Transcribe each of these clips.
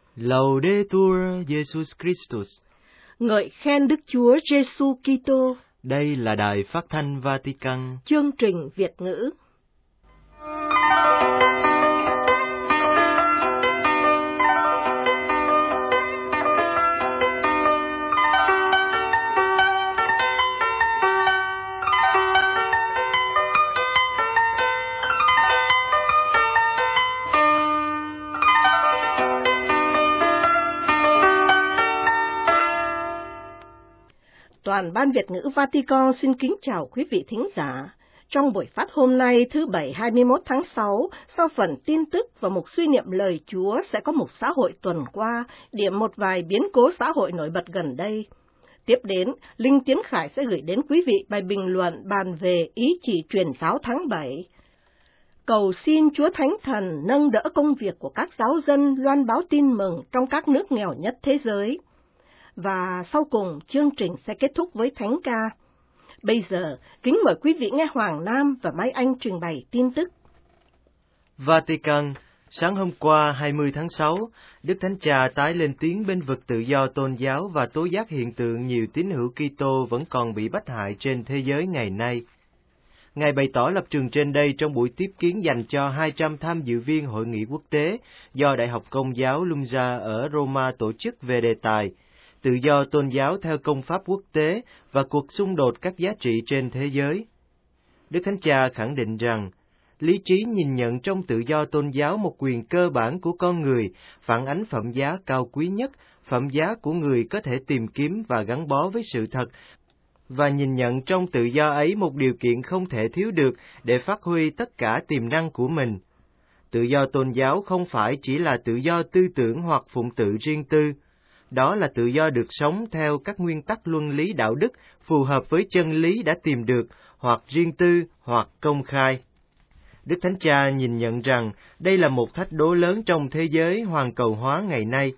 Laudetur Jesus Christus. Ngợi khen Đức Chúa Giêsu Kitô. Đây là Đài Phát thanh Vatican. Chương trình Việt ngữ. Toàn ban Việt ngữ Vatican xin kính chào quý vị thính giả. Trong buổi phát hôm nay thứ Bảy 21 tháng 6, sau phần tin tức và một suy niệm lời Chúa sẽ có một xã hội tuần qua, điểm một vài biến cố xã hội nổi bật gần đây. Tiếp đến, Linh Tiến Khải sẽ gửi đến quý vị bài bình luận bàn về ý chỉ truyền giáo tháng 7. Cầu xin Chúa Thánh Thần nâng đỡ công việc của các giáo dân loan báo tin mừng trong các nước nghèo nhất thế giới. Và sau cùng, chương trình sẽ kết thúc với thánh ca. Bây giờ, kính mời quý vị nghe Hoàng Nam và Mai Anh trình bày tin tức. Vatican, sáng hôm qua 20 tháng 6, Đức Thánh Cha tái lên tiếng bênh vực tự do tôn giáo và tố giác hiện tượng nhiều tín hữu Kitô vẫn còn bị bách hại trên thế giới ngày nay. Ngài bày tỏ lập trường trên đây trong buổi tiếp kiến dành cho 200 tham dự viên hội nghị quốc tế do Đại học Công giáo Lumsa ở Roma tổ chức về đề tài tự do tôn giáo theo công pháp quốc tế và cuộc xung đột các giá trị trên thế giới. Đức Thánh Cha khẳng định rằng, lý trí nhìn nhận trong tự do tôn giáo một quyền cơ bản của con người, phản ánh phẩm giá cao quý nhất, phẩm giá của người có thể tìm kiếm và gắn bó với sự thật, và nhìn nhận trong tự do ấy một điều kiện không thể thiếu được để phát huy tất cả tiềm năng của mình. Tự do tôn giáo không phải chỉ là tự do tư tưởng hoặc phụng tự riêng tư. Đó là tự do được sống theo các nguyên tắc luân lý đạo đức phù hợp với chân lý đã tìm được, hoặc riêng tư, hoặc công khai. Đức Thánh Cha nhìn nhận rằng đây là một thách đố lớn trong thế giới hoàn cầu hóa ngày nay.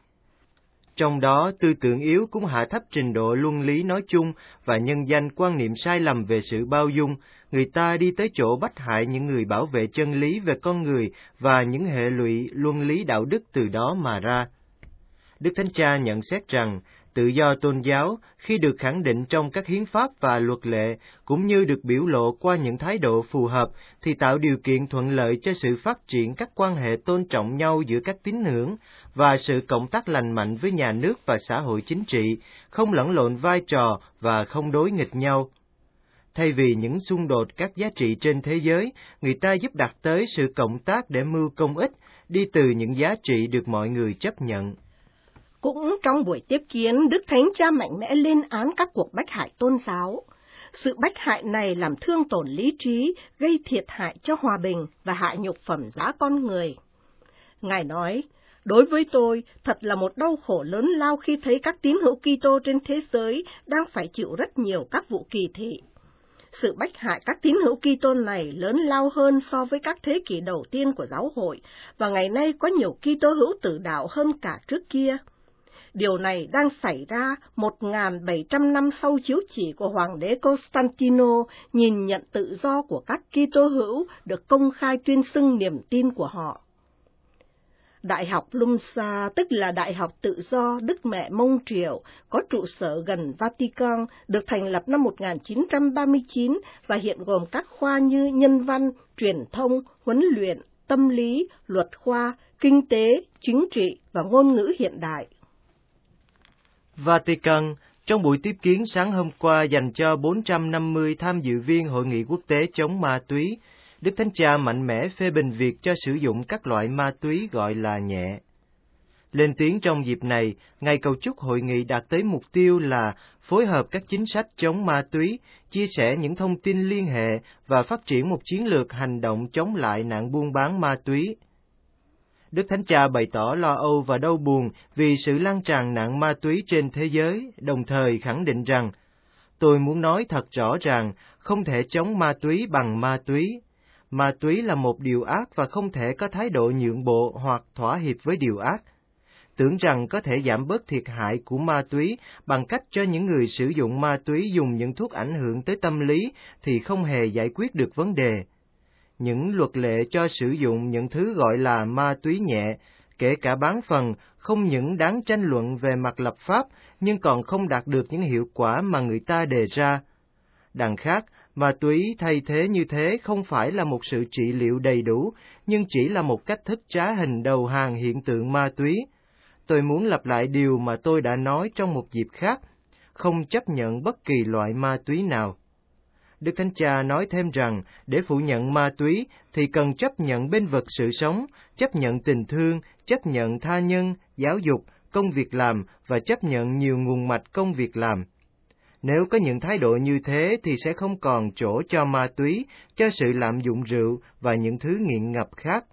Trong đó, tư tưởng yếu cũng hạ thấp trình độ luân lý nói chung và nhân danh quan niệm sai lầm về sự bao dung, người ta đi tới chỗ bách hại những người bảo vệ chân lý về con người và những hệ lụy luân lý đạo đức từ đó mà ra. Đức Thánh Cha nhận xét rằng, tự do tôn giáo, khi được khẳng định trong các hiến pháp và luật lệ, cũng như được biểu lộ qua những thái độ phù hợp, thì tạo điều kiện thuận lợi cho sự phát triển các quan hệ tôn trọng nhau giữa các tín ngưỡng, và sự cộng tác lành mạnh với nhà nước và xã hội chính trị, không lẫn lộn vai trò và không đối nghịch nhau. Thay vì những xung đột các giá trị trên thế giới, người ta giúp đạt tới sự cộng tác để mưu công ích, đi từ những giá trị được mọi người chấp nhận. Cũng trong buổi tiếp kiến, Đức Thánh Cha mạnh mẽ lên án các cuộc bách hại tôn giáo. Sự bách hại này làm thương tổn lý trí, gây thiệt hại cho hòa bình và hạ nhục phẩm giá con người. Ngài nói, đối với tôi, thật là một đau khổ lớn lao khi thấy các tín hữu Kitô trên thế giới đang phải chịu rất nhiều các vụ kỳ thị. Sự bách hại các tín hữu Kitô này lớn lao hơn so với các thế kỷ đầu tiên của giáo hội, và ngày nay có nhiều Kitô hữu tử đạo hơn cả trước kia. Điều này đang xảy ra 1.700 năm sau chiếu chỉ của Hoàng đế Constantino nhìn nhận tự do của các Kitô hữu được công khai tuyên xưng niềm tin của họ. Đại học Lumsa, tức là Đại học Tự do Đức Mẹ Mông Triều, có trụ sở gần Vatican, được thành lập năm 1939 và hiện gồm các khoa như nhân văn, truyền thông, huấn luyện, tâm lý, luật khoa, kinh tế, chính trị và ngôn ngữ hiện đại. Vatican, trong buổi tiếp kiến sáng hôm qua dành cho 450 tham dự viên Hội nghị quốc tế chống ma túy, Đức Thánh Cha mạnh mẽ phê bình việc cho sử dụng các loại ma túy gọi là nhẹ. Lên tiếng trong dịp này, Ngài cầu chúc hội nghị đạt tới mục tiêu là phối hợp các chính sách chống ma túy, chia sẻ những thông tin liên hệ và phát triển một chiến lược hành động chống lại nạn buôn bán ma túy. Đức Thánh Cha bày tỏ lo âu và đau buồn vì sự lan tràn nạn ma túy trên thế giới, đồng thời khẳng định rằng, tôi muốn nói thật rõ ràng, không thể chống ma túy bằng ma túy. Ma túy là một điều ác và không thể có thái độ nhượng bộ hoặc thỏa hiệp với điều ác. Tưởng rằng có thể giảm bớt thiệt hại của ma túy bằng cách cho những người sử dụng ma túy dùng những thuốc ảnh hưởng tới tâm lý thì không hề giải quyết được vấn đề. Những luật lệ cho sử dụng những thứ gọi là ma túy nhẹ, kể cả bán phần, không những đáng tranh luận về mặt lập pháp, nhưng còn không đạt được những hiệu quả mà người ta đề ra. Đằng khác, ma túy thay thế như thế không phải là một sự trị liệu đầy đủ, nhưng chỉ là một cách thức trá hình đầu hàng hiện tượng ma túy. Tôi muốn lặp lại điều mà tôi đã nói trong một dịp khác, không chấp nhận bất kỳ loại ma túy nào. Đức Thánh Cha nói thêm rằng, để phủ nhận ma túy thì cần chấp nhận bên vực sự sống, chấp nhận tình thương, chấp nhận tha nhân, giáo dục, công việc làm và chấp nhận nhiều nguồn mạch công việc làm. Nếu có những thái độ như thế thì sẽ không còn chỗ cho ma túy, cho sự lạm dụng rượu và những thứ nghiện ngập khác.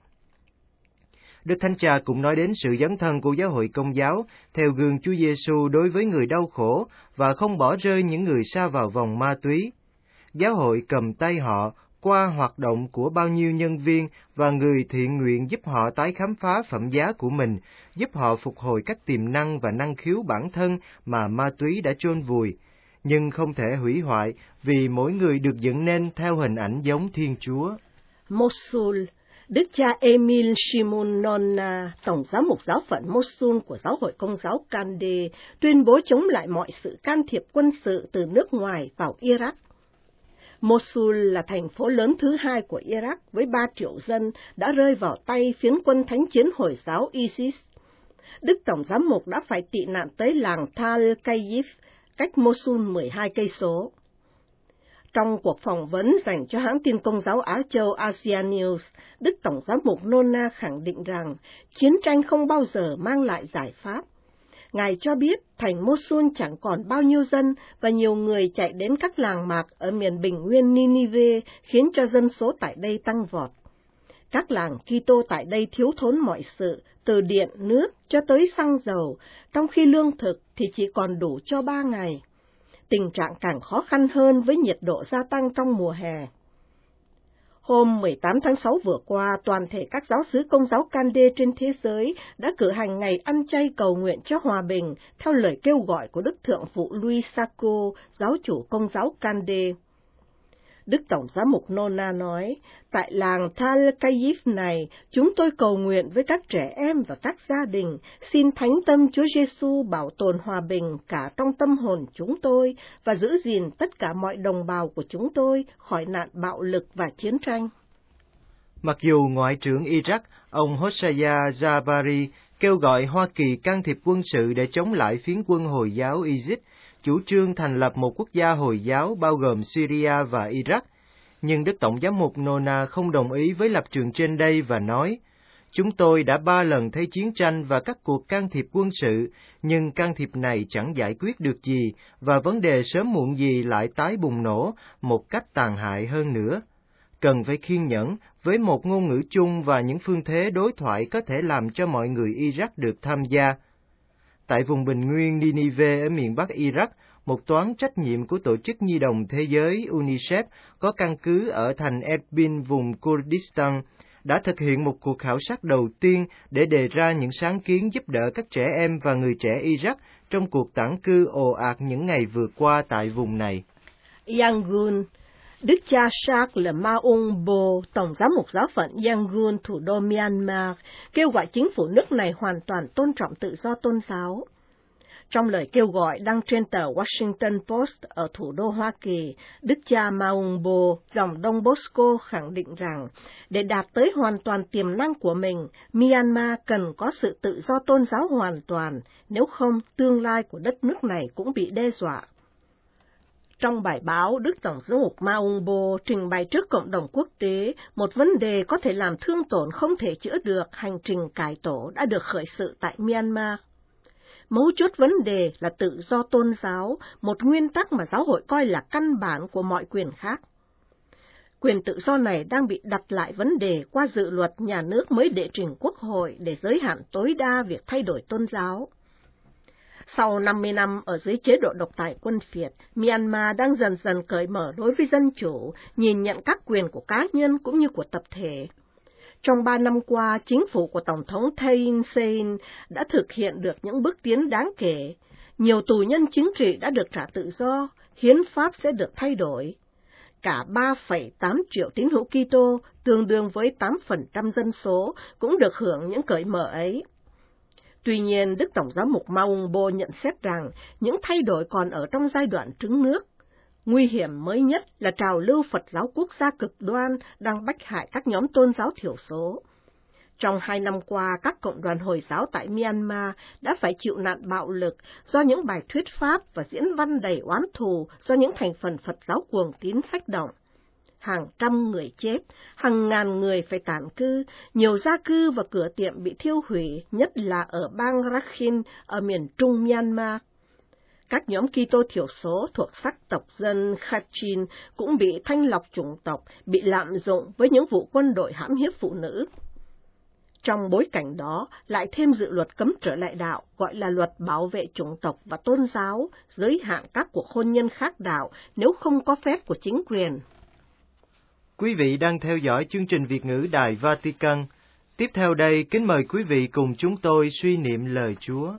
Đức Thánh Cha cũng nói đến sự dấn thân của giáo hội Công giáo theo gương Chúa Giêsu đối với người đau khổ và không bỏ rơi những người sa vào vòng ma túy. Giáo hội cầm tay họ qua hoạt động của bao nhiêu nhân viên và người thiện nguyện giúp họ tái khám phá phẩm giá của mình, giúp họ phục hồi các tiềm năng và năng khiếu bản thân mà ma túy đã chôn vùi, nhưng không thể hủy hoại vì mỗi người được dựng nên theo hình ảnh giống Thiên Chúa. Mosul, Đức cha Emil Shimon Nonna, Tổng giám mục giáo phận Mosul của Giáo hội Công giáo Kande, tuyên bố chống lại mọi sự can thiệp quân sự từ nước ngoài vào Iraq. Mosul là thành phố lớn thứ hai của Iraq với 3 triệu dân đã rơi vào tay phiến quân thánh chiến Hồi giáo ISIS. Đức Tổng giám mục đã phải tị nạn tới làng Tal Kayif, cách Mosul 12 cây số. Trong cuộc phỏng vấn dành cho hãng tin Công giáo Á Châu Asia News, Đức Tổng giám mục Nonna khẳng định rằng chiến tranh không bao giờ mang lại giải pháp. Ngài cho biết thành Mosul chẳng còn bao nhiêu dân và nhiều người chạy đến các làng mạc ở miền bình nguyên Ninive khiến cho dân số tại đây tăng vọt. Các làng Kitô tại đây thiếu thốn mọi sự, từ điện, nước cho tới xăng dầu, trong khi lương thực thì chỉ còn đủ cho 3 ngày. Tình trạng càng khó khăn hơn với nhiệt độ gia tăng trong mùa hè. Hôm 18 tháng 6 vừa qua, toàn thể các giáo xứ Công giáo Kande trên thế giới đã cử hành ngày ăn chay cầu nguyện cho hòa bình, theo lời kêu gọi của Đức Thượng phụ Luis Sacco, giáo chủ Công giáo Kande. Đức Tổng giám mục Nonna nói, tại làng Tal Kayif này, chúng tôi cầu nguyện với các trẻ em và các gia đình, xin Thánh Tâm Chúa Giêsu bảo tồn hòa bình cả trong tâm hồn chúng tôi và giữ gìn tất cả mọi đồng bào của chúng tôi khỏi nạn bạo lực và chiến tranh. Mặc dù Ngoại trưởng Iraq, ông Hossein Jabari, kêu gọi Hoa Kỳ can thiệp quân sự để chống lại phiến quân Hồi giáo ISIS, chủ trương thành lập một quốc gia Hồi giáo bao gồm Syria và Iraq, nhưng Đức Tổng giám mục Nonna không đồng ý với lập trường trên đây và nói, chúng tôi đã 3 lần thấy chiến tranh và các cuộc can thiệp quân sự, nhưng can thiệp này chẳng giải quyết được gì, và vấn đề sớm muộn gì lại tái bùng nổ một cách tàn hại hơn nữa. Cần phải kiên nhẫn với một ngôn ngữ chung và những phương thế đối thoại có thể làm cho mọi người Iraq được tham gia. Tại vùng bình nguyên Ninive ở miền Bắc Iraq, một toán trách nhiệm của Tổ chức Nhi đồng Thế giới UNICEF có căn cứ ở thành Erbil, vùng Kurdistan, đã thực hiện một cuộc khảo sát đầu tiên để đề ra những sáng kiến giúp đỡ các trẻ em và người trẻ Iraq trong cuộc tản cư ồ ạt những ngày vừa qua tại vùng này. Yangon, Đức cha Charles Maungbo, Tổng giám mục giáo phận Yangon, thủ đô Myanmar, kêu gọi chính phủ nước này hoàn toàn tôn trọng tự do tôn giáo. Trong lời kêu gọi đăng trên tờ Washington Post ở thủ đô Hoa Kỳ, Đức cha Maungbo, dòng Đông Bosco khẳng định rằng, để đạt tới hoàn toàn tiềm năng của mình, Myanmar cần có sự tự do tôn giáo hoàn toàn, nếu không tương lai của đất nước này cũng bị đe dọa. Trong bài báo, Đức Tổng giám mục Maungbo trình bày trước cộng đồng quốc tế một vấn đề có thể làm thương tổn không thể chữa được hành trình cải tổ đã được khởi sự tại Myanmar. Mấu chốt vấn đề là tự do tôn giáo, một nguyên tắc mà giáo hội coi là căn bản của mọi quyền khác. Quyền tự do này đang bị đặt lại vấn đề qua dự luật nhà nước mới đệ trình Quốc hội để giới hạn tối đa việc thay đổi tôn giáo. Sau 50 năm ở dưới chế độ độc tài quân Việt, Myanmar đang dần dần cởi mở đối với dân chủ, nhìn nhận các quyền của cá nhân cũng như của tập thể. Trong 3 năm qua, chính phủ của Tổng thống Thein Sein đã thực hiện được những bước tiến đáng kể. Nhiều tù nhân chính trị đã được trả tự do, hiến pháp sẽ được thay đổi. Cả 3,8 triệu tín hữu Kitô, tương đương với 8% dân số, cũng được hưởng những cởi mở ấy. Tuy nhiên, Đức Tổng giám mục Maungbo nhận xét rằng những thay đổi còn ở trong giai đoạn trứng nước. Nguy hiểm mới nhất là trào lưu Phật giáo quốc gia cực đoan đang bách hại các nhóm tôn giáo thiểu số. Trong 2 năm qua, các cộng đoàn Hồi giáo tại Myanmar đã phải chịu nạn bạo lực do những bài thuyết pháp và diễn văn đầy oán thù do những thành phần Phật giáo cuồng tín kích động. Hàng trăm người chết, hàng ngàn người phải tản cư, nhiều gia cư và cửa tiệm bị thiêu hủy, nhất là ở bang Rakhine ở miền trung Myanmar. Các nhóm Kitô thiểu số thuộc sắc tộc dân Kachin cũng bị thanh lọc chủng tộc, bị lạm dụng với những vụ quân đội hãm hiếp phụ nữ. Trong bối cảnh đó, lại thêm dự luật cấm trở lại đạo, gọi là luật bảo vệ chủng tộc và tôn giáo, giới hạn các cuộc hôn nhân khác đạo nếu không có phép của chính quyền. Quý vị đang theo dõi chương trình Việt ngữ Đài Vatican. Tiếp theo đây, kính mời quý vị cùng chúng tôi suy niệm lời Chúa.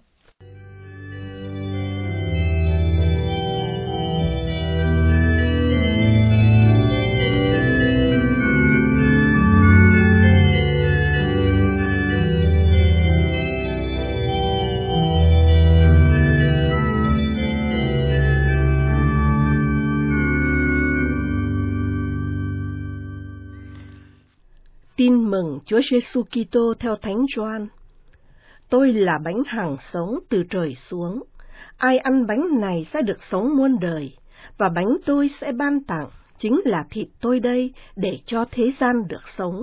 Tin mừng Chúa Giêsu Kitô theo Thánh Gioan. Tôi là bánh hằng sống từ trời xuống. Ai ăn bánh này sẽ được sống muôn đời, và bánh tôi sẽ ban tặng chính là thịt tôi đây để cho thế gian được sống.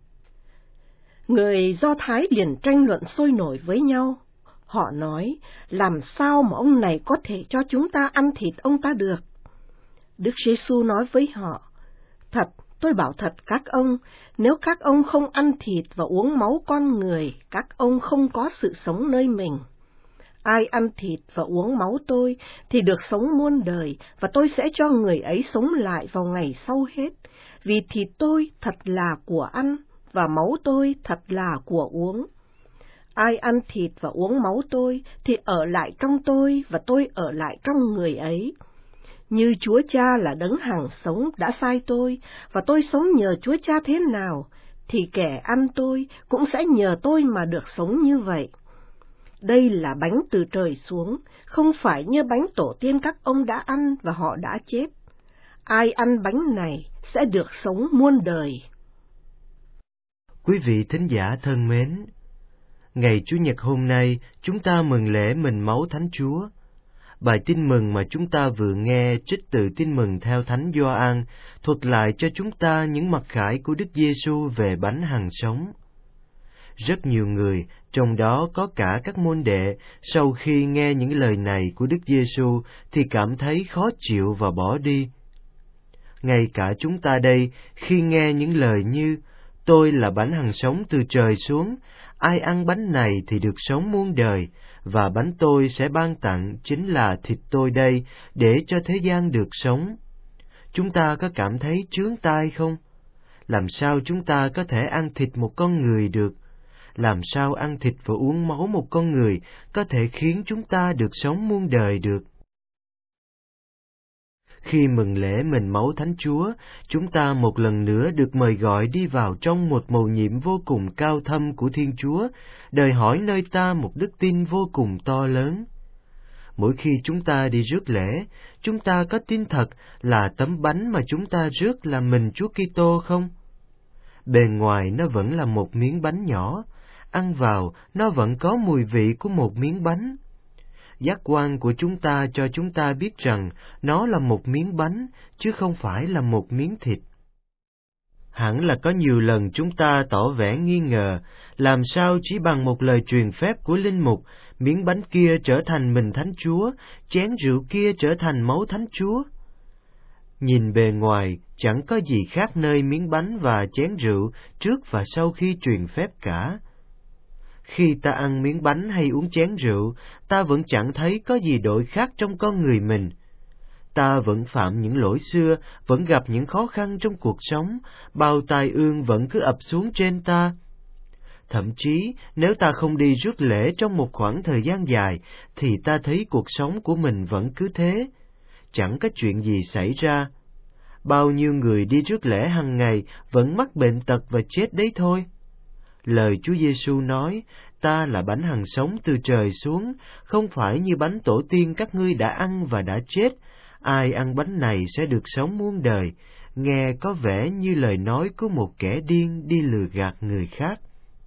Người Do Thái liền tranh luận sôi nổi với nhau. Họ nói, làm sao mà ông này có thể cho chúng ta ăn thịt ông ta được? Đức Giêsu nói với họ, thật, tôi bảo thật các ông, nếu các ông không ăn thịt và uống máu con người, các ông không có sự sống nơi mình. Ai ăn thịt và uống máu tôi thì được sống muôn đời, và tôi sẽ cho người ấy sống lại vào ngày sau hết, vì thịt tôi thật là của ăn, và máu tôi thật là của uống. Ai ăn thịt và uống máu tôi thì ở lại trong tôi, và tôi ở lại trong người ấy. Như Chúa Cha là đấng hằng sống đã sai tôi, và tôi sống nhờ Chúa Cha thế nào, thì kẻ ăn tôi cũng sẽ nhờ tôi mà được sống như vậy. Đây là bánh từ trời xuống, không phải như bánh tổ tiên các ông đã ăn và họ đã chết. Ai ăn bánh này sẽ được sống muôn đời. Quý vị thính giả thân mến, ngày Chủ nhật hôm nay chúng ta mừng lễ mình máu Thánh Chúa. Bài tin mừng mà chúng ta vừa nghe trích từ tin mừng theo Thánh Gioan thuật lại cho chúng ta những mặc khải của Đức Giêsu về bánh hằng sống. Rất nhiều người, trong đó có cả các môn đệ, sau khi nghe những lời này của Đức Giêsu thì cảm thấy khó chịu và bỏ đi. Ngay cả chúng ta đây, khi nghe những lời như tôi là bánh hằng sống từ trời xuống, ai ăn bánh này thì được sống muôn đời, và bánh tôi sẽ ban tặng chính là thịt tôi đây để cho thế gian được sống. Chúng ta có cảm thấy chướng tai không? Làm sao chúng ta có thể ăn thịt một con người được? Làm sao ăn thịt và uống máu một con người có thể khiến chúng ta được sống muôn đời được? Khi mừng lễ mình máu Thánh Chúa, chúng ta một lần nữa được mời gọi đi vào trong một mầu nhiệm vô cùng cao thâm của Thiên Chúa, đòi hỏi nơi ta một đức tin vô cùng to lớn. Mỗi khi chúng ta đi rước lễ, chúng ta có tin thật là tấm bánh mà chúng ta rước là mình Chúa Kitô không? Bề ngoài nó vẫn là một miếng bánh nhỏ, ăn vào nó vẫn có mùi vị của một miếng bánh. Giác quan của chúng ta cho chúng ta biết rằng nó là một miếng bánh, chứ không phải là một miếng thịt. Hẳn là có nhiều lần chúng ta tỏ vẻ nghi ngờ, làm sao chỉ bằng một lời truyền phép của linh mục, miếng bánh kia trở thành mình Thánh Chúa, chén rượu kia trở thành máu Thánh Chúa. Nhìn bề ngoài, chẳng có gì khác nơi miếng bánh và chén rượu trước và sau khi truyền phép cả. Khi ta ăn miếng bánh hay uống chén rượu, ta vẫn chẳng thấy có gì đổi khác trong con người mình. Ta vẫn phạm những lỗi xưa, vẫn gặp những khó khăn trong cuộc sống, bao tai ương vẫn cứ ập xuống trên ta. Thậm chí, nếu ta không đi rước lễ trong một khoảng thời gian dài, thì ta thấy cuộc sống của mình vẫn cứ thế. Chẳng có chuyện gì xảy ra. Bao nhiêu người đi rước lễ hàng ngày vẫn mắc bệnh tật và chết đấy thôi. Lời Chúa Giêsu nói, ta là bánh hằng sống từ trời xuống, không phải như bánh tổ tiên các ngươi đã ăn và đã chết. Ai ăn bánh này sẽ được sống muôn đời. Nghe có vẻ như lời nói của một kẻ điên đi lừa gạt người khác.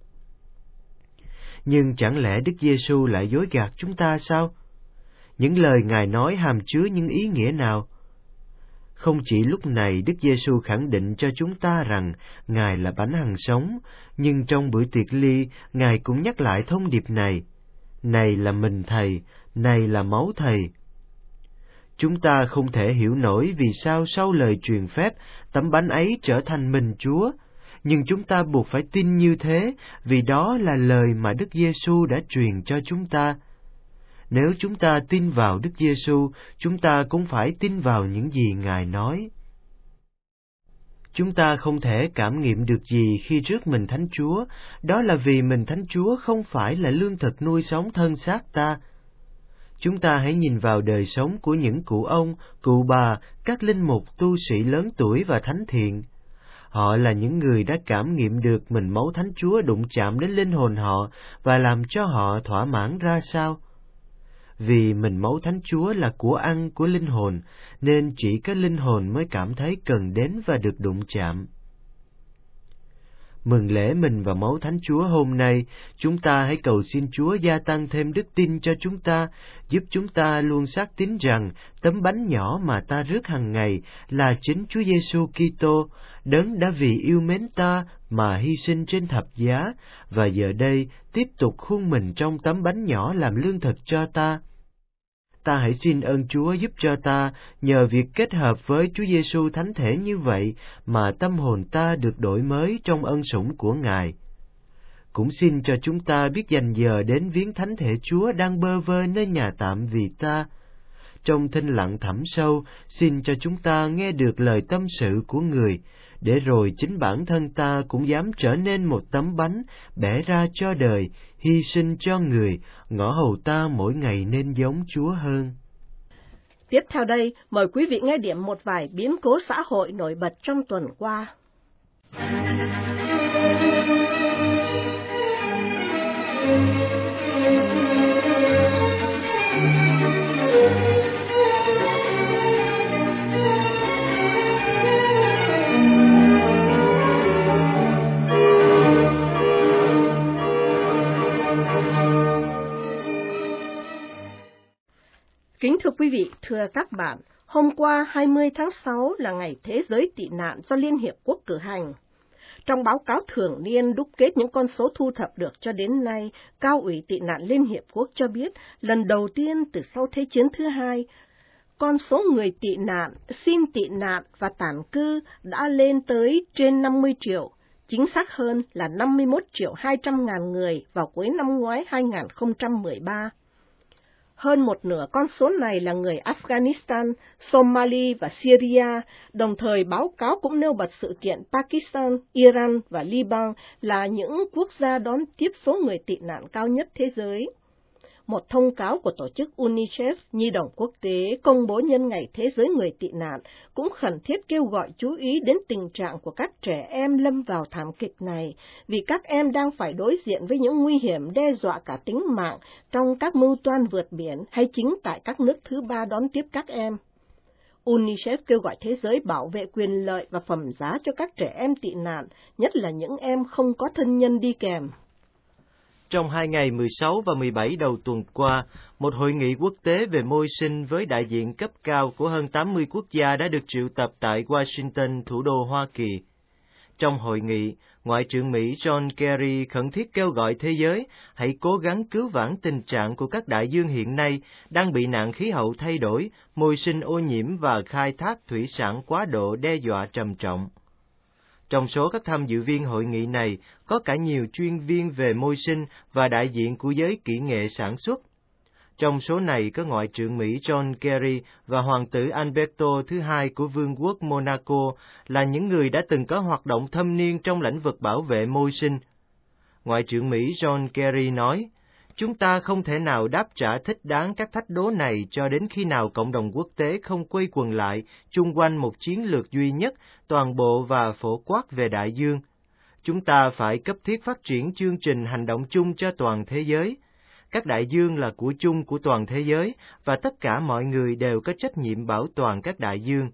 Nhưng chẳng lẽ Đức Giêsu lại dối gạt chúng ta sao? Những lời Ngài nói hàm chứa những ý nghĩa nào? Không chỉ lúc này Đức Giêsu khẳng định cho chúng ta rằng Ngài là bánh hằng sống, nhưng trong bữa tiệc ly, Ngài cũng nhắc lại thông điệp này. Này là mình Thầy, này là máu Thầy. Chúng ta không thể hiểu nổi vì sao sau lời truyền phép, tấm bánh ấy trở thành mình Chúa, nhưng chúng ta buộc phải tin như thế, vì đó là lời mà Đức Giêsu đã truyền cho chúng ta. Nếu chúng ta tin vào Đức Giêsu, chúng ta cũng phải tin vào những gì Ngài nói. Chúng ta không thể cảm nghiệm được gì khi rước mình Thánh Chúa, đó là vì mình Thánh Chúa không phải là lương thực nuôi sống thân xác ta. Chúng ta hãy nhìn vào đời sống của những cụ ông, cụ bà, các linh mục, tu sĩ lớn tuổi và thánh thiện. Họ là những người đã cảm nghiệm được mình máu Thánh Chúa đụng chạm đến linh hồn họ và làm cho họ thỏa mãn ra sao. Vì mình máu Thánh Chúa là của ăn của linh hồn, nên chỉ có linh hồn mới cảm thấy cần đến và được đụng chạm. Mừng lễ mình và máu Thánh Chúa hôm nay, chúng ta hãy cầu xin Chúa gia tăng thêm đức tin cho chúng ta, giúp chúng ta luôn xác tín rằng tấm bánh nhỏ mà ta rước hàng ngày là chính Chúa Giêsu Kitô, Đấng đã vì yêu mến ta mà hy sinh trên thập giá, và giờ đây tiếp tục khuôn mình trong tấm bánh nhỏ làm lương thực cho ta. Ta hãy xin ơn Chúa giúp cho ta, nhờ việc kết hợp với Chúa Giêsu thánh thể như vậy, mà tâm hồn ta được đổi mới trong ân sủng của Ngài. Cũng xin cho chúng ta biết dành giờ đến viếng thánh thể Chúa đang bơ vơ nơi nhà tạm vì ta. Trong thinh lặng thẳm sâu, xin cho chúng ta nghe được lời tâm sự của người, để rồi chính bản thân ta cũng dám trở nên một tấm bánh, bẻ ra cho đời, hy sinh cho người, ngõ hầu ta mỗi ngày nên giống Chúa hơn. Tiếp theo đây, mời quý vị nghe điểm một vài biến cố xã hội nổi bật trong tuần qua. Kính thưa quý vị, thưa các bạn, hôm qua 20 tháng 6 là ngày Thế giới tị nạn do Liên Hiệp Quốc cử hành. Trong báo cáo thường niên đúc kết những con số thu thập được cho đến nay, Cao ủy Tị nạn Liên Hiệp Quốc cho biết lần đầu tiên từ sau Thế chiến thứ hai, con số người tị nạn, xin tị nạn và tản cư đã lên tới trên 50 triệu, chính xác hơn là 51.200.000 người vào cuối năm ngoái 2013. Hơn một nửa con số này là người Afghanistan, Somalia và Syria, đồng thời báo cáo cũng nêu bật sự kiện Pakistan, Iran và Liban là những quốc gia đón tiếp số người tị nạn cao nhất thế giới. Một thông cáo của tổ chức UNICEF, Nhi đồng quốc tế, công bố nhân ngày Thế giới người tị nạn, cũng khẩn thiết kêu gọi chú ý đến tình trạng của các trẻ em lâm vào thảm kịch này, vì các em đang phải đối diện với những nguy hiểm đe dọa cả tính mạng trong các mưu toan vượt biển hay chính tại các nước thứ ba đón tiếp các em. UNICEF kêu gọi thế giới bảo vệ quyền lợi và phẩm giá cho các trẻ em tị nạn, nhất là những em không có thân nhân đi kèm. Trong 2 ngày 16 và 17 đầu tuần qua, một hội nghị quốc tế về môi sinh với đại diện cấp cao của hơn 80 quốc gia đã được triệu tập tại Washington, thủ đô Hoa Kỳ. Trong hội nghị, Ngoại trưởng Mỹ John Kerry khẩn thiết kêu gọi thế giới hãy cố gắng cứu vãn tình trạng của các đại dương hiện nay đang bị nạn khí hậu thay đổi, môi sinh ô nhiễm và khai thác thủy sản quá độ đe dọa trầm trọng. Trong số các tham dự viên hội nghị này, có cả nhiều chuyên viên về môi sinh và đại diện của giới kỹ nghệ sản xuất. Trong số này có Ngoại trưởng Mỹ John Kerry và Hoàng tử Alberto thứ hai của Vương quốc Monaco là những người đã từng có hoạt động thâm niên trong lĩnh vực bảo vệ môi sinh. Ngoại trưởng Mỹ John Kerry nói, chúng ta không thể nào đáp trả thích đáng các thách đố này cho đến khi nào cộng đồng quốc tế không quây quần lại chung quanh một chiến lược duy nhất, toàn bộ và phổ quát về đại dương. Chúng ta phải cấp thiết phát triển chương trình hành động chung cho toàn thế giới. Các đại dương là của chung của toàn thế giới, và tất cả mọi người đều có trách nhiệm bảo toàn các đại dương.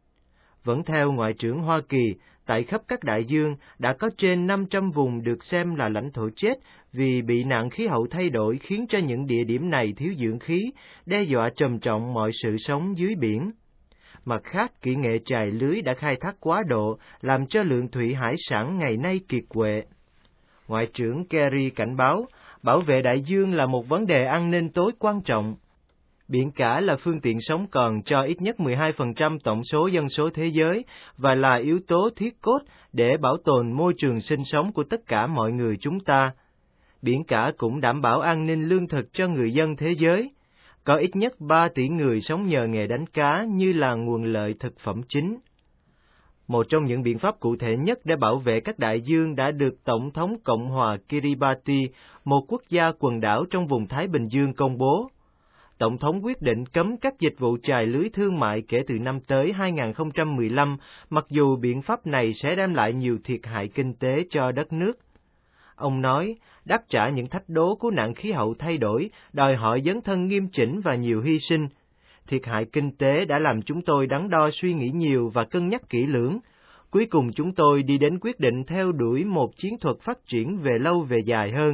Vẫn theo Ngoại trưởng Hoa Kỳ, tại khắp các đại dương đã có trên 500 vùng được xem là lãnh thổ chết vì bị nạn khí hậu thay đổi khiến cho những địa điểm này thiếu dưỡng khí, đe dọa trầm trọng mọi sự sống dưới biển. Mặt khác, kỹ nghệ chài lưới đã khai thác quá độ, làm cho lượng thủy hải sản ngày nay kiệt quệ. Ngoại trưởng Kerry cảnh báo, bảo vệ đại dương là một vấn đề an ninh tối quan trọng. Biển cả là phương tiện sống còn cho ít nhất 12% tổng số dân số thế giới và là yếu tố thiết cốt để bảo tồn môi trường sinh sống của tất cả mọi người chúng ta. Biển cả cũng đảm bảo an ninh lương thực cho người dân thế giới. Có ít nhất 3 tỷ người sống nhờ nghề đánh cá như là nguồn lợi thực phẩm chính. Một trong những biện pháp cụ thể nhất để bảo vệ các đại dương đã được Tổng thống Cộng hòa Kiribati, một quốc gia quần đảo trong vùng Thái Bình Dương công bố. Tổng thống quyết định cấm các dịch vụ chài lưới thương mại kể từ năm tới 2015, mặc dù biện pháp này sẽ đem lại nhiều thiệt hại kinh tế cho đất nước. Ông nói, đáp trả những thách đố của nạn khí hậu thay đổi, đòi hỏi dấn thân nghiêm chỉnh và nhiều hy sinh. Thiệt hại kinh tế đã làm chúng tôi đắn đo suy nghĩ nhiều và cân nhắc kỹ lưỡng. Cuối cùng chúng tôi đi đến quyết định theo đuổi một chiến thuật phát triển về lâu về dài hơn.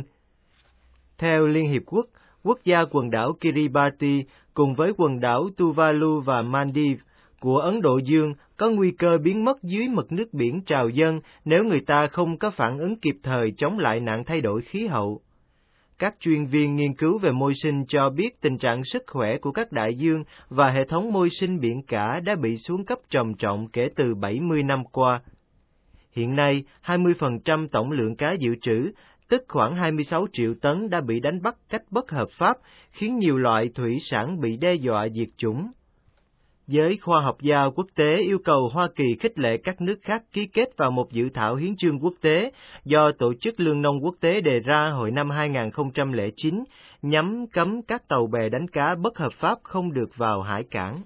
Theo Liên Hiệp Quốc, quốc gia quần đảo Kiribati cùng với quần đảo Tuvalu và Maldives của Ấn Độ Dương có nguy cơ biến mất dưới mực nước biển trào dâng nếu người ta không có phản ứng kịp thời chống lại nạn thay đổi khí hậu. Các chuyên viên nghiên cứu về môi sinh cho biết tình trạng sức khỏe của các đại dương và hệ thống môi sinh biển cả đã bị xuống cấp trầm trọng kể từ 70 năm qua. Hiện nay, 20% tổng lượng cá dự trữ, tức khoảng 26 triệu tấn đã bị đánh bắt cách bất hợp pháp, khiến nhiều loại thủy sản bị đe dọa diệt chủng. Giới khoa học gia quốc tế yêu cầu Hoa Kỳ khích lệ các nước khác ký kết vào một dự thảo hiến chương quốc tế do Tổ chức Lương nông Quốc tế đề ra hồi năm 2009, nhằm cấm các tàu bè đánh cá bất hợp pháp không được vào hải cảng.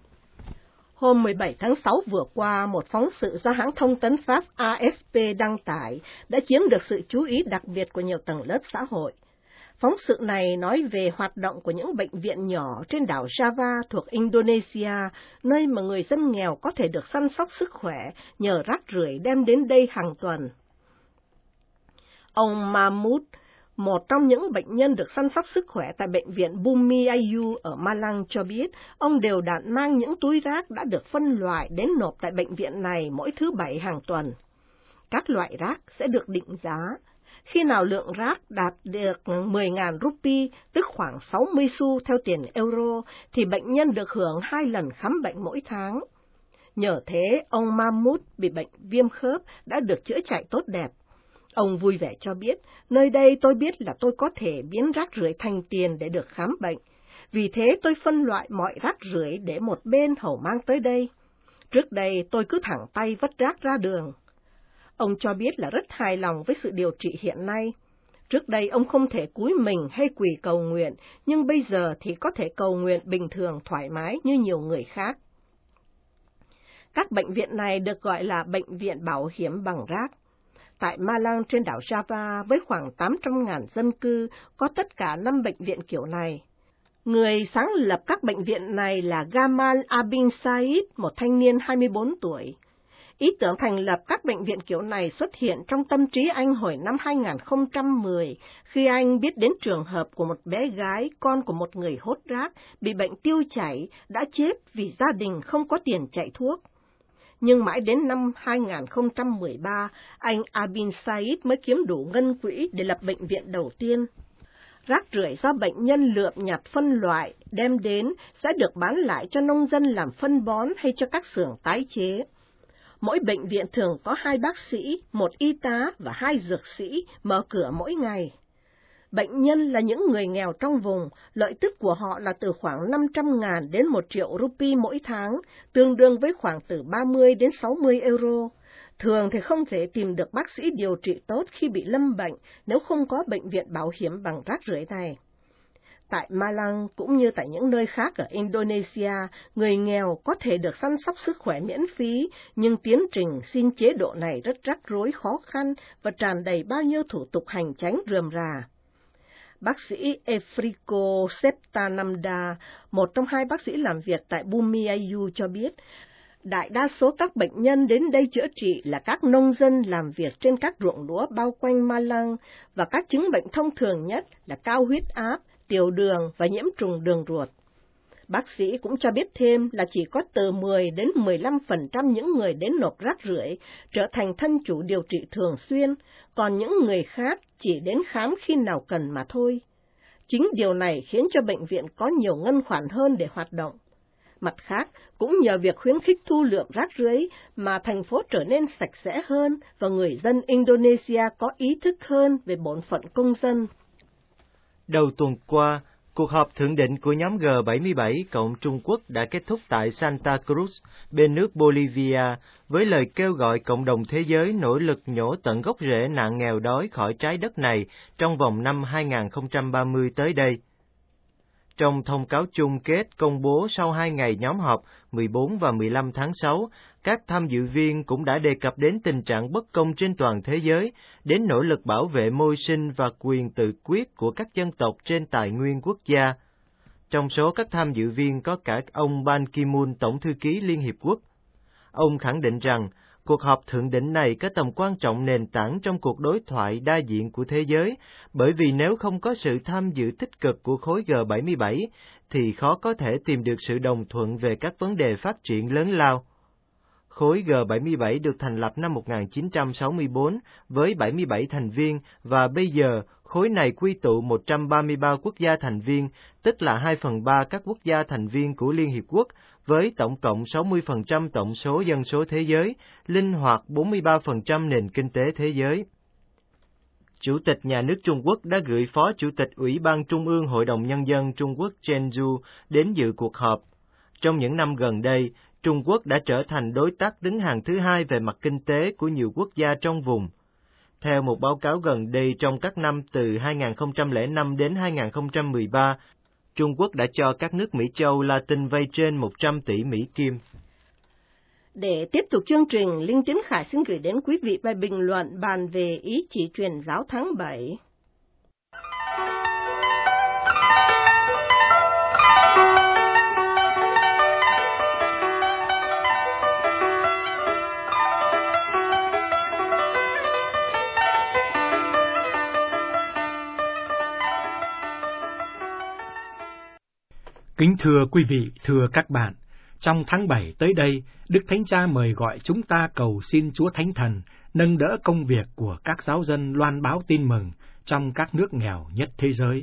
Hôm 17 tháng 6 vừa qua, một phóng sự do hãng thông tấn Pháp AFP đăng tải đã chiếm được sự chú ý đặc biệt của nhiều tầng lớp xã hội. Phóng sự này nói về hoạt động của những bệnh viện nhỏ trên đảo Java thuộc Indonesia, nơi mà người dân nghèo có thể được săn sóc sức khỏe nhờ rác rưởi đem đến đây hàng tuần. Ông Mahmud, một trong những bệnh nhân được săn sóc sức khỏe tại bệnh viện Bumi Ayu ở Malang cho biết, ông đều đặn mang những túi rác đã được phân loại đến nộp tại bệnh viện này mỗi thứ Bảy hàng tuần. Các loại rác sẽ được định giá. Khi nào lượng rác đạt được 10.000 rupee, tức khoảng 60 xu theo tiền euro, thì bệnh nhân được hưởng 2 lần khám bệnh mỗi tháng. Nhờ thế, ông Mahmud bị bệnh viêm khớp đã được chữa chạy tốt đẹp. Ông vui vẻ cho biết, nơi đây tôi biết là tôi có thể biến rác rưởi thành tiền để được khám bệnh. Vì thế tôi phân loại mọi rác rưởi để một bên hầu mang tới đây. Trước đây tôi cứ thẳng tay vứt rác ra đường. Ông cho biết là rất hài lòng với sự điều trị hiện nay. Trước đây ông không thể cúi mình hay quỳ cầu nguyện, nhưng bây giờ thì có thể cầu nguyện bình thường thoải mái như nhiều người khác. Các bệnh viện này được gọi là bệnh viện bảo hiểm bằng rác. Tại Malang trên đảo Java với khoảng 800.000 dân cư có tất cả 5 bệnh viện kiểu này. Người sáng lập các bệnh viện này là Gamal Abin Said, một thanh niên 24 tuổi. Ý tưởng thành lập các bệnh viện kiểu này xuất hiện trong tâm trí anh hồi năm 2010, khi anh biết đến trường hợp của một bé gái, con của một người hốt rác, bị bệnh tiêu chảy, đã chết vì gia đình không có tiền chạy thuốc. Nhưng mãi đến năm 2013, anh Abin Said mới kiếm đủ ngân quỹ để lập bệnh viện đầu tiên. Rác rưởi do bệnh nhân lượm nhặt phân loại đem đến sẽ được bán lại cho nông dân làm phân bón hay cho các xưởng tái chế. Mỗi bệnh viện thường có 2 bác sĩ, 1 y tá và 2 dược sĩ mở cửa mỗi ngày. Bệnh nhân là những người nghèo trong vùng, lợi tức của họ là từ khoảng 500.000 đến 1 triệu rupee mỗi tháng, tương đương với khoảng từ 30 đến 60 euro. Thường thì không thể tìm được bác sĩ điều trị tốt khi bị lâm bệnh nếu không có bệnh viện bảo hiểm bằng rác rưởi này. Tại Malang cũng như tại những nơi khác ở Indonesia, người nghèo có thể được săn sóc sức khỏe miễn phí, nhưng tiến trình xin chế độ này rất rắc rối khó khăn và tràn đầy bao nhiêu thủ tục hành chánh rườm rà. Bác sĩ Efrico Septananda, một trong 2 bác sĩ làm việc tại Bumiayu cho biết, đại đa số các bệnh nhân đến đây chữa trị là các nông dân làm việc trên các ruộng lúa bao quanh Malang, và các chứng bệnh thông thường nhất là cao huyết áp, tiểu đường và nhiễm trùng đường ruột. Bác sĩ cũng cho biết thêm là chỉ có từ 10 đến 15% những người đến nộp rác rưởi trở thành thân chủ điều trị thường xuyên, còn những người khác chỉ đến khám khi nào cần mà thôi. Chính điều này khiến cho bệnh viện có nhiều ngân khoản hơn để hoạt động. Mặt khác, cũng nhờ việc khuyến khích thu lượm rác rưởi mà thành phố trở nên sạch sẽ hơn và người dân Indonesia có ý thức hơn về bổn phận công dân. Đầu tuần qua, cuộc họp thượng đỉnh của nhóm G77 cộng Trung Quốc đã kết thúc tại Santa Cruz, bên nước Bolivia, với lời kêu gọi cộng đồng thế giới nỗ lực nhổ tận gốc rễ nạn nghèo đói khỏi trái đất này trong vòng năm 2030 tới đây. Trong thông cáo chung kết công bố sau 2 ngày nhóm họp 14 và 15 tháng 6, các tham dự viên cũng đã đề cập đến tình trạng bất công trên toàn thế giới, đến nỗ lực bảo vệ môi sinh và quyền tự quyết của các dân tộc trên tài nguyên quốc gia. Trong số các tham dự viên có cả ông Ban Ki-moon, Tổng thư ký Liên Hiệp Quốc. Ông khẳng định rằng, cuộc họp thượng đỉnh này có tầm quan trọng nền tảng trong cuộc đối thoại đa diện của thế giới, bởi vì nếu không có sự tham dự tích cực của khối G77, thì khó có thể tìm được sự đồng thuận về các vấn đề phát triển lớn lao. Khối G77 được thành lập năm 1964 với 77 thành viên và bây giờ khối này quy tụ 133 quốc gia thành viên, tức là 2/3 các quốc gia thành viên của Liên Hiệp Quốc, với tổng cộng 60% tổng số dân số thế giới, linh hoạt 43% nền kinh tế thế giới. Chủ tịch Nhà nước Trung Quốc đã gửi Phó Chủ tịch Ủy ban Trung ương Hội đồng Nhân dân Trung Quốc Chen Du đến dự cuộc họp. Trong những năm gần đây, Trung Quốc đã trở thành đối tác đứng hàng thứ 2 về mặt kinh tế của nhiều quốc gia trong vùng. Theo một báo cáo gần đây, trong các năm từ 2005 đến 2013, Trung Quốc đã cho các nước Mỹ Châu Latin vay trên 100 tỷ Mỹ Kim. Để tiếp tục chương trình, Linh Tiến Khải xin gửi đến quý vị bài bình luận bàn về ý chỉ truyền giáo tháng 7. Kính thưa quý vị, thưa các bạn, trong tháng 7 tới đây, Đức Thánh Cha mời gọi chúng ta cầu xin Chúa Thánh Thần nâng đỡ công việc của các giáo dân loan báo tin mừng trong các nước nghèo nhất thế giới.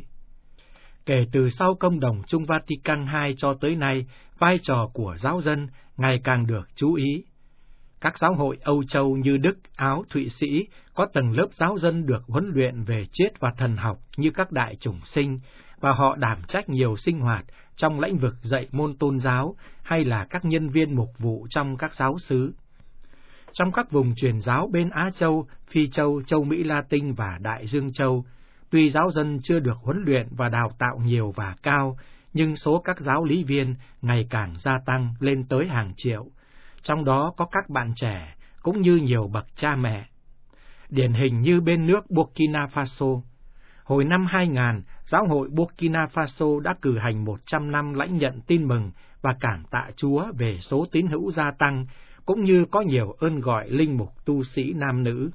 Kể từ sau Công đồng Chung Vatican II cho tới nay, vai trò của giáo dân ngày càng được chú ý. Các giáo hội Âu Châu như Đức, Áo, Thụy Sĩ có tầng lớp giáo dân được huấn luyện về triết và thần học như các đại chủng sinh, và họ đảm trách nhiều sinh hoạt trong lĩnh vực dạy môn tôn giáo hay là các nhân viên mục vụ trong các giáo xứ. Trong các vùng truyền giáo bên Á Châu, Phi Châu, Châu Mỹ Latin và Đại Dương Châu, tuy giáo dân chưa được huấn luyện và đào tạo nhiều và cao, nhưng số các giáo lý viên ngày càng gia tăng lên tới hàng triệu, trong đó có các bạn trẻ cũng như nhiều bậc cha mẹ. Điển hình như bên nước Burkina Faso, hồi năm 2000, Giáo hội Burkina Faso đã cử hành 100 năm lãnh nhận tin mừng và cảm tạ Chúa về số tín hữu gia tăng, cũng như có nhiều ơn gọi linh mục tu sĩ nam nữ.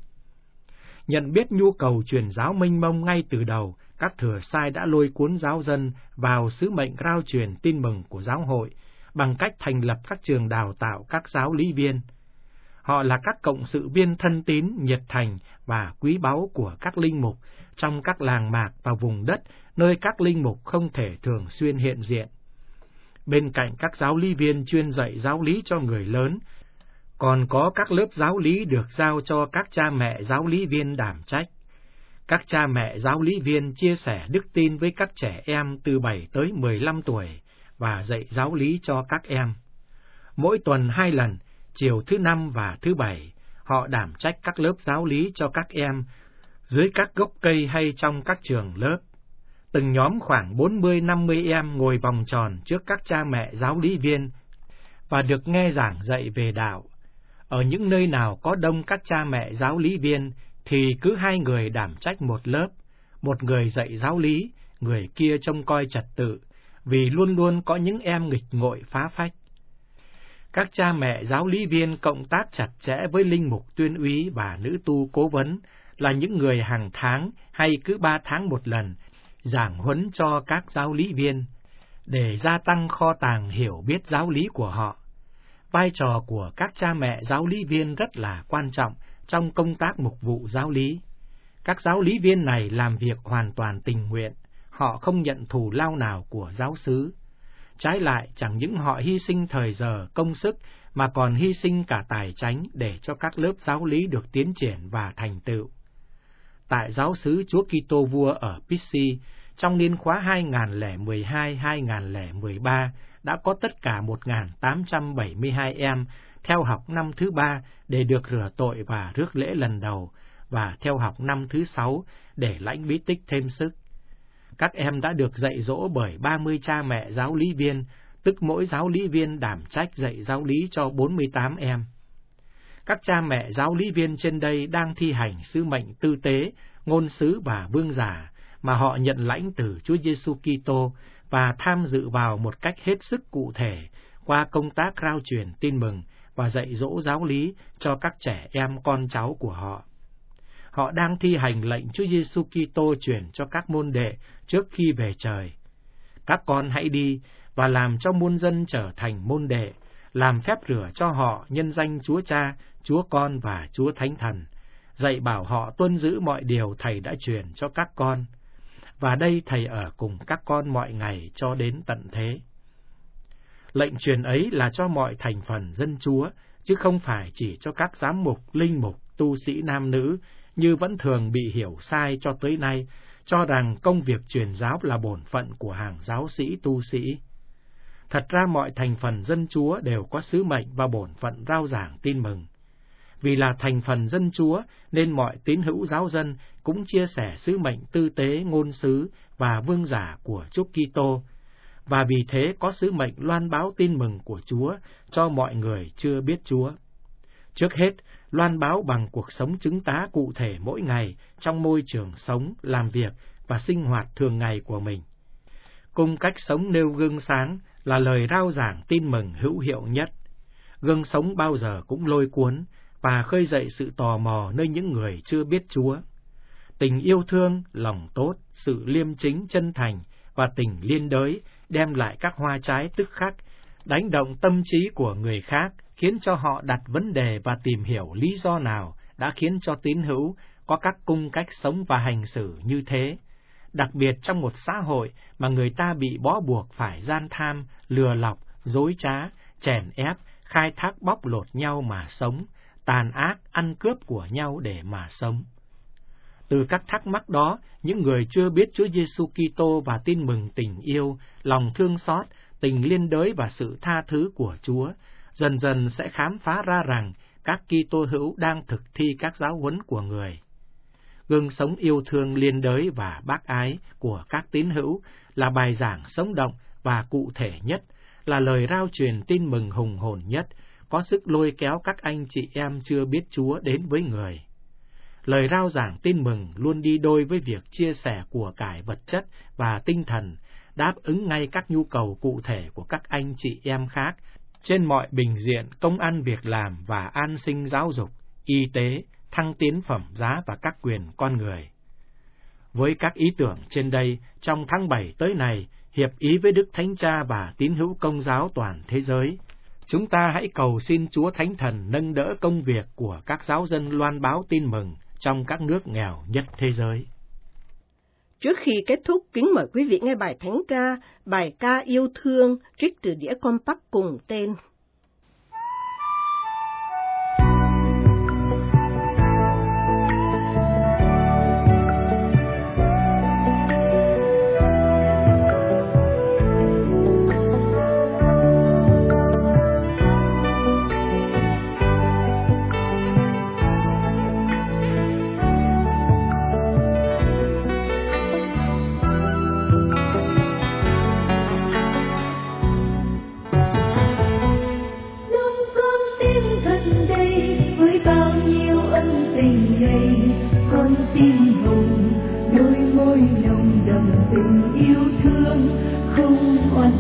Nhận biết nhu cầu truyền giáo mênh mông ngay từ đầu, các thừa sai đã lôi cuốn giáo dân vào sứ mệnh rao truyền tin mừng của giáo hội bằng cách thành lập các trường đào tạo các giáo lý viên. Họ là các cộng sự viên thân tín, nhiệt thành và quý báu của các linh mục trong các làng mạc và vùng đất nơi các linh mục không thể thường xuyên hiện diện. Bên cạnh các giáo lý viên chuyên dạy giáo lý cho người lớn, còn có các lớp giáo lý được giao cho các cha mẹ giáo lý viên đảm trách. Các cha mẹ giáo lý viên chia sẻ đức tin với các trẻ em từ 7 tới 15 tuổi và dạy giáo lý cho các em. Mỗi tuần 2 lần, chiều thứ Năm và thứ Bảy, họ đảm trách các lớp giáo lý cho các em dưới các gốc cây hay trong các trường lớp. Từng nhóm khoảng 40-50 em ngồi vòng tròn trước các cha mẹ giáo lý viên và được nghe giảng dạy về đạo. Ở những nơi nào có đông các cha mẹ giáo lý viên thì cứ 2 người đảm trách một lớp, một người dạy giáo lý, người kia trông coi trật tự, vì luôn luôn có những em nghịch ngội phá phách. Các cha mẹ giáo lý viên cộng tác chặt chẽ với linh mục tuyên úy và nữ tu cố vấn, là những người hàng tháng hay cứ 3 tháng một lần giảng huấn cho các giáo lý viên để gia tăng kho tàng hiểu biết giáo lý của họ. Vai trò của các cha mẹ giáo lý viên rất là quan trọng trong công tác mục vụ giáo lý. Các giáo lý viên này làm việc hoàn toàn tình nguyện, họ không nhận thù lao nào của giáo xứ. Trái lại, chẳng những họ hy sinh thời giờ, công sức, mà còn hy sinh cả tài chánh để cho các lớp giáo lý được tiến triển và thành tựu. Tại giáo xứ Chúa Kitô Vua ở Pixi, trong niên khóa 2012-2013 đã có tất cả 1.872 em theo học năm thứ 3 để được rửa tội và rước lễ lần đầu, và theo học năm thứ 6 để lãnh bí tích thêm sức. Các em đã được dạy dỗ bởi 30 cha mẹ giáo lý viên, tức mỗi giáo lý viên đảm trách dạy giáo lý cho 48 em. Các cha mẹ giáo lý viên trên đây đang thi hành sứ mệnh tư tế, ngôn sứ và vương giả mà họ nhận lãnh từ Chúa Giêsu Kitô và tham dự vào một cách hết sức cụ thể qua công tác rao truyền tin mừng và dạy dỗ giáo lý cho các trẻ em con cháu của họ. Họ đang thi hành lệnh Chúa Giêsu Kitô truyền cho các môn đệ trước khi về trời. Các con hãy đi và làm cho muôn dân trở thành môn đệ, làm phép rửa cho họ nhân danh Chúa Cha, Chúa Con và Chúa Thánh Thần, dạy bảo họ tuân giữ mọi điều Thầy đã truyền cho các con. Và đây Thầy ở cùng các con mọi ngày cho đến tận thế. Lệnh truyền ấy là cho mọi thành phần dân Chúa, chứ không phải chỉ cho các giám mục, linh mục, tu sĩ nam nữ, như vẫn thường bị hiểu sai cho tới nay, cho rằng công việc truyền giáo là bổn phận của hàng giáo sĩ tu sĩ. Thật ra mọi thành phần dân Chúa đều có sứ mệnh và bổn phận rao giảng tin mừng. Vì là thành phần dân Chúa nên mọi tín hữu giáo dân cũng chia sẻ sứ mệnh tư tế, ngôn sứ và vương giả của Chúa Kitô, và vì thế có sứ mệnh loan báo tin mừng của Chúa cho mọi người chưa biết Chúa. Trước hết, loan báo bằng cuộc sống chứng tá cụ thể mỗi ngày trong môi trường sống, làm việc và sinh hoạt thường ngày của mình. Cung cách sống nêu gương sáng là lời rao giảng tin mừng hữu hiệu nhất. Gương sống bao giờ cũng lôi cuốn và khơi dậy sự tò mò nơi những người chưa biết Chúa. Tình yêu thương, lòng tốt, sự liêm chính chân thành và tình liên đới đem lại các hoa trái tức khắc, đánh động tâm trí của người khác, khiến cho họ đặt vấn đề và tìm hiểu lý do nào đã khiến cho tín hữu có các cung cách sống và hành xử như thế, đặc biệt trong một xã hội mà người ta bị bó buộc phải gian tham, lừa lọc, dối trá, chèn ép, khai thác bóc lột nhau mà sống, tàn ác, ăn cướp của nhau để mà sống. Từ các thắc mắc đó, những người chưa biết Chúa Giêsu Kitô và tin mừng tình yêu, lòng thương xót, tình liên đới và sự tha thứ của Chúa, dần dần sẽ khám phá ra rằng các Kitô hữu đang thực thi các giáo huấn của người. Gương sống yêu thương liên đới và bác ái của các tín hữu là bài giảng sống động và cụ thể nhất, là lời rao truyền tin mừng hùng hồn nhất, có sức lôi kéo các anh chị em chưa biết Chúa đến với người. Lời rao giảng tin mừng luôn đi đôi với việc chia sẻ của cải vật chất và tinh thần, đáp ứng ngay các nhu cầu cụ thể của các anh chị em khác trên mọi bình diện công ăn việc làm và an sinh giáo dục, y tế, thăng tiến phẩm giá và các quyền con người. Với các ý tưởng trên đây, trong tháng 7 tới này, hiệp ý với Đức Thánh Cha và tín hữu Công giáo toàn thế giới, chúng ta hãy cầu xin Chúa Thánh Thần nâng đỡ công việc của các giáo dân loan báo tin mừng trong các nước nghèo nhất thế giới. Trước khi kết thúc, kính mời quý vị nghe bài thánh ca, bài ca yêu thương trích từ đĩa compact cùng tên.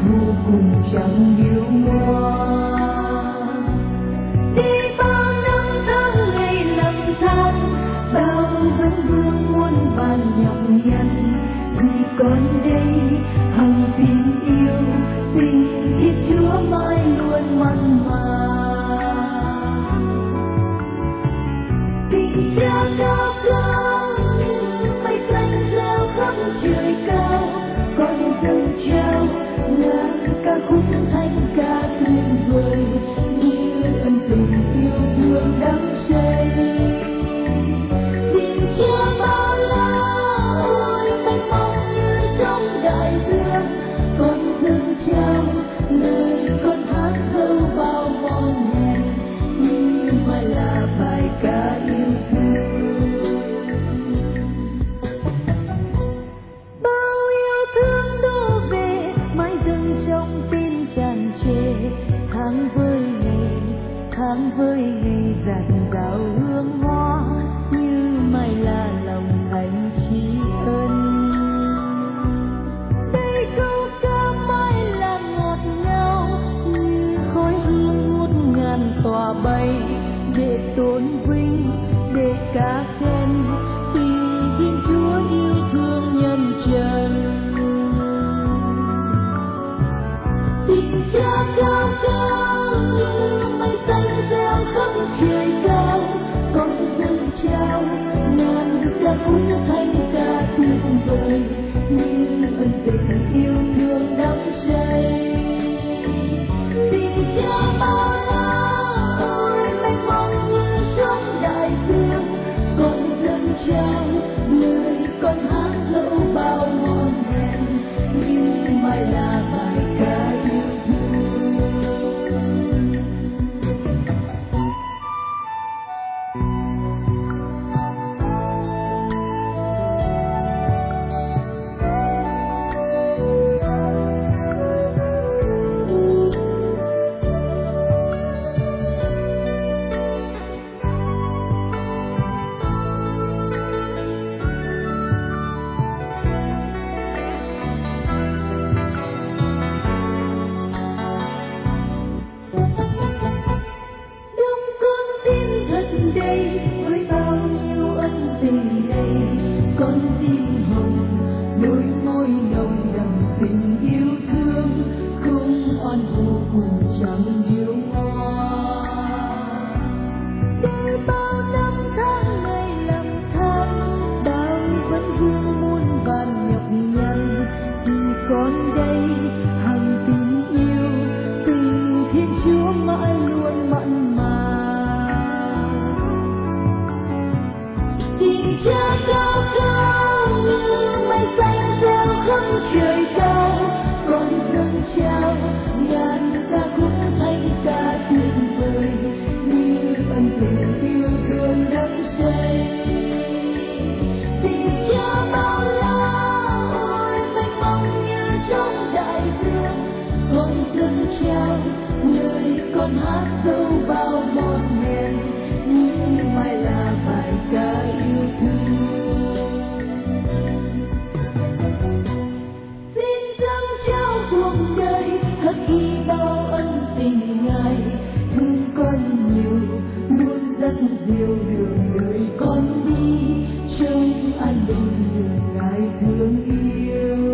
vô cùng chẳng điêu ngoa. Đi bao năm tháng ngày lầm than, bao vấn vương muôn vàn nhọc nhằn, thì còn đây hằng tình yêu, tình thiết Chúa mãi luôn mặn mà. Tình Cha cao cao như mây xanh reo khắp trời cao, con dâng trao ngàn ca khúc thanh ca tuyệt vời như ân tình yêu thương đắm say. Tình Cha bao la ôi mênh mông như sông đại dương, con dâng trao lời con hát dấu bao mòn hèn như mà là bài ca yêu thương. Bao yêu thương đổ về mãi dâng trong tim tràn trề, tháng với ngày dạt dào hương hoa như mai là lòng thành tri ân. Đây câu ca mãi là ngọt ngào như khói hương ngút ngàn tỏa bay, để tôn vinh để ca khen vì Thiên Chúa yêu thương nhân trần. Tình Cha cao cao như mây xanh reo khắp trời cao, con dâng trao ngàn ca khúc thanh ca tuyệt vời như ân tình yêu thương đắm say. Tình Cha bao la ôi mênh mông như sông đại dương, con dâng trao lời con hát dẫu bao mòn hèn như mai là bài ca yêu thương. Đông con tim thật đầy với bao nhiêu ân tình này, con tim hồng đôi môi nồng đậm tình yêu thương, không oan vô cùng chẳng điêu ngoa. Để bao năm tháng ngày lầm than, bao vấn vương muôn vàn nhọc nhằn, thì con đây hằng tình yêu, tình Thiên Chúa mãi luôn mặn mà. Tình Cha cao cao như mây xanh reo khắp trời cao, con dâng trao ngàn ca khúc thanh ca tuyệt vời như ân tình yêu thương đắm say. Tình Cha bao la ôi mênh mông như sông đại dương, con dâng trao lời con hát dẫu bao mòn hèn như mai là bài ca yêu thương. Xin dâng trao cuộc đời khắc ghi bao ân tình Ngài, thương con nhiều luôn dắt dìu đường đời con đi, trong an bình đường Ngài thương yêu.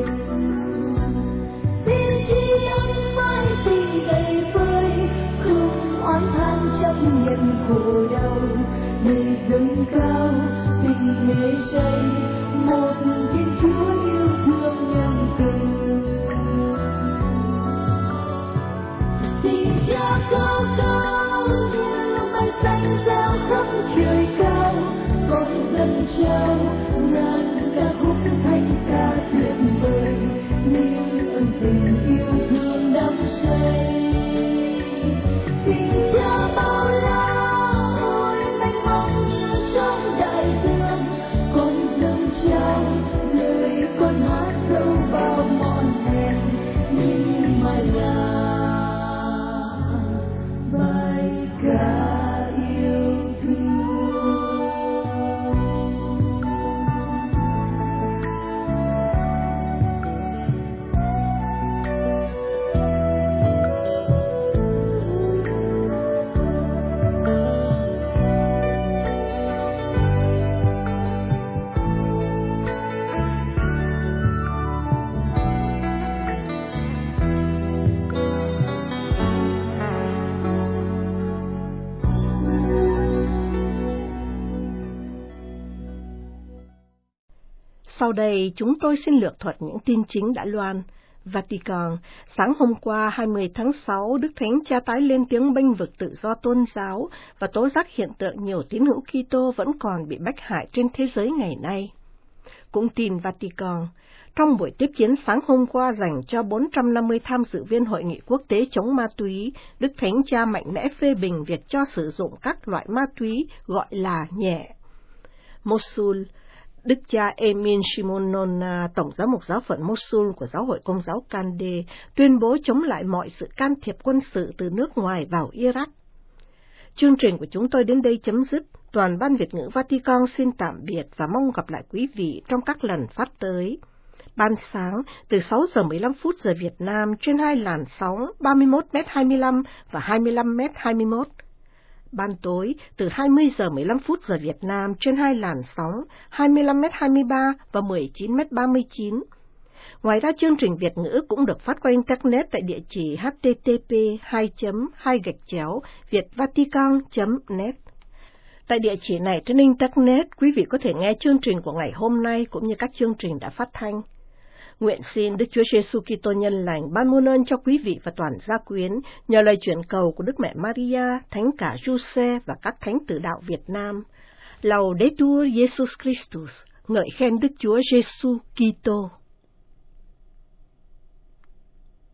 Xin tri ân mãi tình đầy vơi, không oán than chấp nhận khổ đau, để dâng cao tình mê say một Thiên Chúa yêu thương nhân từ. Tình Cha cao cao như mây xanh reo khắp trời cao, con dâng trao ngàn ca khúc thanh ca tuyệt vời như ân tình yêu thương đắm say. Tình Cha bao la ôi mênh mông như sông đại dương, con dâng trao lời con hát dẫu bao mòn hèn như mai là bài ca yêu thương. Sau đây chúng tôi xin lược thuật những tin chính đã loan. Vatican, sáng hôm qua 20 tháng 6, Đức Thánh Cha tái lên tiếng bênh vực tự do tôn giáo và tố giác hiện tượng nhiều tín hữu Kitô vẫn còn bị bách hại trên thế giới ngày nay. Cũng tin Vatican, trong buổi tiếp kiến sáng hôm qua dành cho 450 tham dự viên Hội nghị quốc tế chống ma túy, Đức Thánh Cha mạnh mẽ phê bình việc cho sử dụng các loại ma túy gọi là nhẹ. Mosul, Đức cha Emin Shimon Nona, Tổng giám mục giáo phận Mosul của Giáo hội Công giáo Kande, tuyên bố chống lại mọi sự can thiệp quân sự từ nước ngoài vào Iraq. Chương trình của chúng tôi đến đây chấm dứt. Toàn ban Việt ngữ Vatican xin tạm biệt và mong gặp lại quý vị trong các lần phát tới. Ban sáng từ 6 giờ 15 phút giờ Việt Nam trên hai làn sóng 31m25 và 25m21. Ban tối từ 20 giờ 15 phút giờ Việt Nam trên hai làn sóng 25m23 và 19m39. Ngoài ra chương trình Việt ngữ cũng được phát qua Internet tại địa chỉ http://vietvatican.net. Tại địa chỉ này trên Internet, quý vị có thể nghe chương trình của ngày hôm nay cũng như các chương trình đã phát thanh. Nguyện xin Đức Chúa Giêsu Kitô nhân lành ban muôn ơn cho quý vị và toàn gia quyến nhờ lời chuyển cầu của Đức Mẹ Maria, Thánh cả Giuse và các thánh tử đạo Việt Nam. Laudetur Jesus Christus, ngợi khen Đức Chúa Giêsu Kitô.